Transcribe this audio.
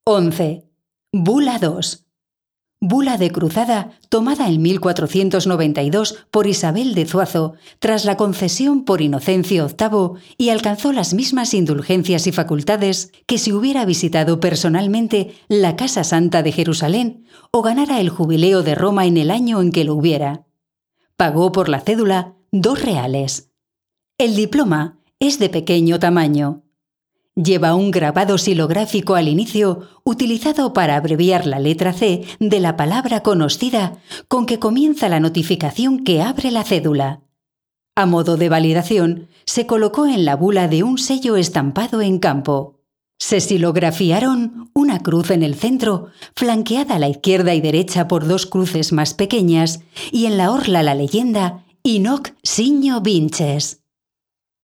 11. Bula II. Bula de cruzada tomada en 1492 por Isabel de Zuazo tras la concesión por Inocencio VIII y alcanzó las mismas indulgencias y facultades que si hubiera visitado personalmente la Casa Santa de Jerusalén o ganara el jubileo de Roma en el año en que lo hubiera. Pagó por la cédula 2 reales. El diploma es de pequeño tamaño. Lleva un grabado silográfico al inicio utilizado para abreviar la letra C de la palabra conocida con que comienza la notificación que abre la cédula. A modo de validación, se colocó en la bula de un sello estampado en campo. Se silografiaron una cruz en el centro, flanqueada a la izquierda y derecha por 2 cruces más pequeñas, y en la orla la leyenda «Inoc signo vinces».